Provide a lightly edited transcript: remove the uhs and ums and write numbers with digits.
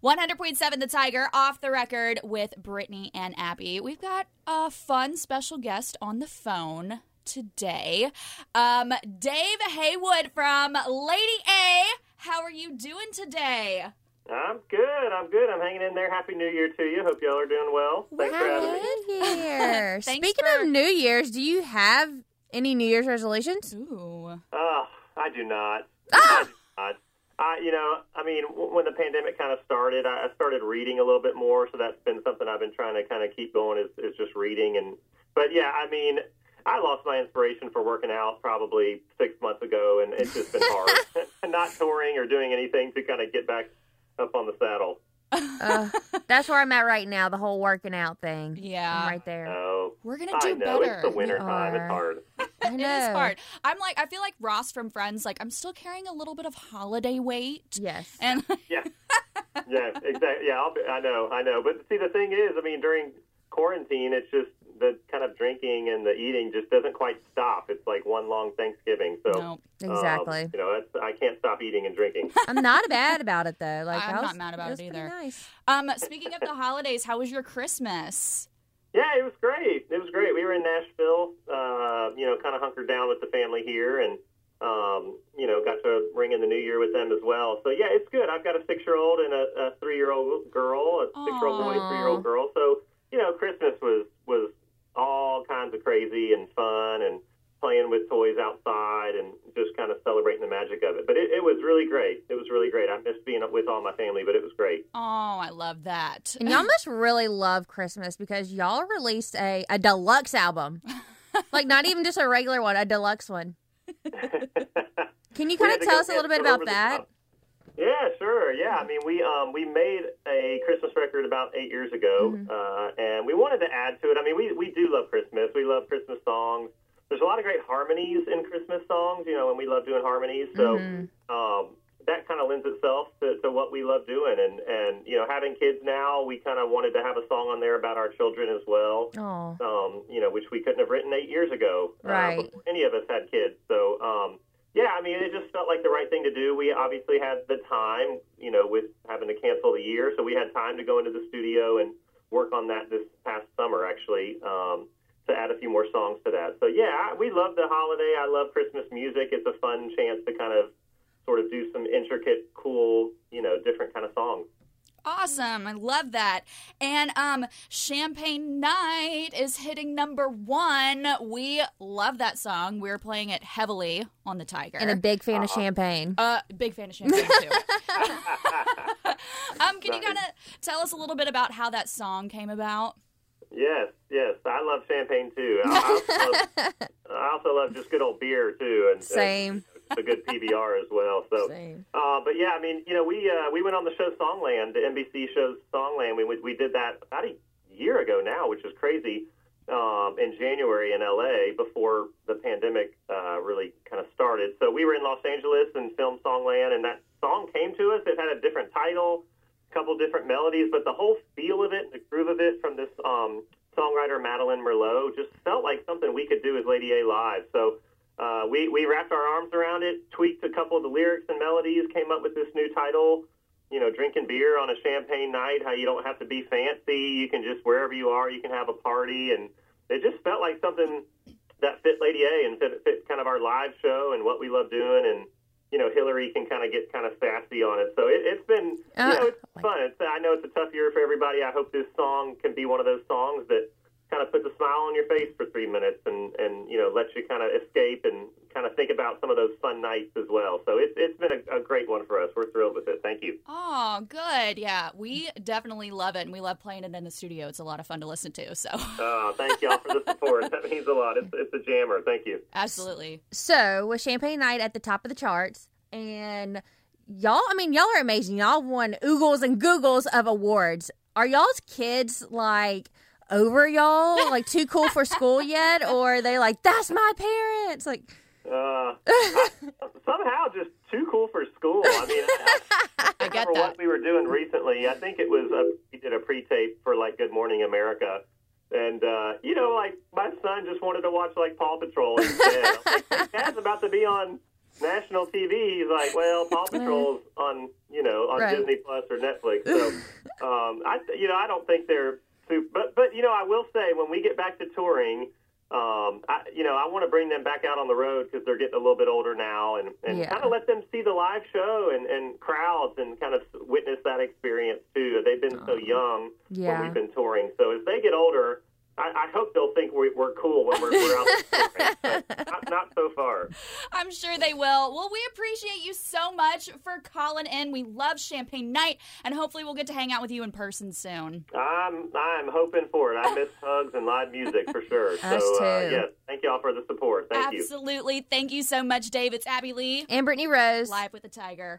100.7 The Tiger, Off the Record with Brittany and Abby. We've got a fun special guest on the phone today. Dave Haywood from Lady A. How are you doing today? I'm good. I'm hanging in there. Happy New Year to you. Hope y'all are doing well. Thanks for having me. New Year. Speaking of New Year's, do you have any New Year's resolutions? Ooh. I do not. Ah! I do not. When the pandemic kind of started, I started reading a little bit more, so that's been something I've been trying to kind of keep going is just reading. But I lost my inspiration for working out probably 6 months ago, and it's just been hard. Not touring or doing anything to kind of get back up on the saddle. That's where I'm at right now, the whole working out thing. Yeah. I'm right there. Oh, We're going to do better. It's the winter time. It's hard. I know. It is hard. I feel like Ross from Friends, I'm still carrying a little bit of holiday weight. Yes. And Yeah. Yeah, exactly. Yeah, I know. But see, the thing is, during quarantine, it's just the kind of drinking and the eating just doesn't quite stop. It's like one long Thanksgiving. So no. Exactly. I can't stop eating and drinking. I'm not mad about it, though. I'm not mad about it either. Nice. Speaking of the holidays, how was your Christmas? Yeah, it was great. We were in Nashville, kind of hunkered down with the family here, and got to ring in the new year with them as well. So yeah, it's good. I've got a 6-year-old and a 3-year-old girl, a 6-year-old boy, 3-year-old girl. So Christmas was all kinds of crazy and fun, and playing with toys outside, and just kind of celebrating the magic of it. But it was really great. It was really great. I missed being with all my family, but it was great. Oh, I love that. And y'all must really love Christmas because y'all released a deluxe album. Not even just a regular one, a deluxe one. Can you kind of tell us a little bit about that? Yeah, sure. Yeah, we made a Christmas record about 8 years ago, and we wanted to add to it. We do love Christmas. We love Christmas songs. There's a lot of great harmonies in Christmas songs, and we love doing harmonies. So that kind of lends itself to what we love doing. And having kids now, we kind of wanted to have a song on there about our children as well, which we couldn't have written 8 years ago before any of us had kids. So, it just felt like the right thing to do. We obviously had the time, with having to cancel the year. So we had time to go into the studio and work on that this past summer, actually, to add a few more songs to that. So, yeah, we love the holiday. I love Christmas music. It's a fun chance to kind of sort of do some intricate, cool, different kind of songs. Awesome. I love that. And Champagne Night is hitting #1. We love that song. We're playing it heavily on the Tiger. And a big fan of champagne. Big fan of champagne, too. Can you kind of tell us a little bit about how that song came about? Yes. I love champagne, too. I also love just good old beer, too. And Same. A good PBR as well. So, Same. But yeah, we went on the show Songland, the NBC show Songland. We did that about a year ago now, which is crazy, in January in LA before the pandemic really kind of started. So we were in Los Angeles and filmed Songland, and that song came to us. It had a different title, a couple different melodies, but the whole feel of it, the groove of it from this songwriter Madeline Merlot just felt like something we could do as Lady A live. So we wrapped our arms around it, tweaked a couple of the lyrics and melodies, came up with this new title, drinking beer on a champagne night, how you don't have to be fancy. You can just, wherever you are, you can have a party. And it just felt like something that fit Lady A and fit kind of our live show and what we love doing. And, Hillary can kind of get kind of sassy on it. So it's been, it's fun. I know it's a tough year for everybody. I hope this song can be one of those songs that kind of puts a smile on your face for 3 minutes and lets you kind of escape and kind of think about some of those fun nights as well. So it's been a great one for us. We're thrilled with it. Thank you. Oh, good. Yeah, we definitely love it, and we love playing it in the studio. It's a lot of fun to listen to. So. Thank y'all for the support. That means a lot. It's a jammer. Thank you. Absolutely. So, with Champagne Night at the top of the charts, and y'all are amazing. Y'all won oogles and googles of awards. Are y'all's kids over y'all, too cool for school yet, or are they that's my parents? Somehow just too cool for school. I get remember that. what we were doing recently. I think it was we did a pre-tape for Good Morning America, and my son just wanted to watch Paw Patrol instead. I'm like, Dad's about to be on national TV, he's like, well, Paw Patrol's on Right. Disney Plus or Netflix. So, I don't think they're super. But I will say when we get back to touring, I want to bring them back out on the road because they're getting a little bit older now, and Yeah. kind of let them see the live show and crowds and kind of witness that experience too. They've been so young Yeah. when we've been touring. So as they get older, I hope they'll think we're cool when we're out touring. But not so far. I'm sure they will. Well, we appreciate you so much for calling in. We love Champagne Night, and hopefully we'll get to hang out with you in person soon. I'm hoping for it. I miss hugs and live music for sure. Us So too. yes, thank y'all for the support. Thank you. Absolutely. Thank you so much, Dave. It's Abby Lee, And Brittany Rose. live with the Tiger.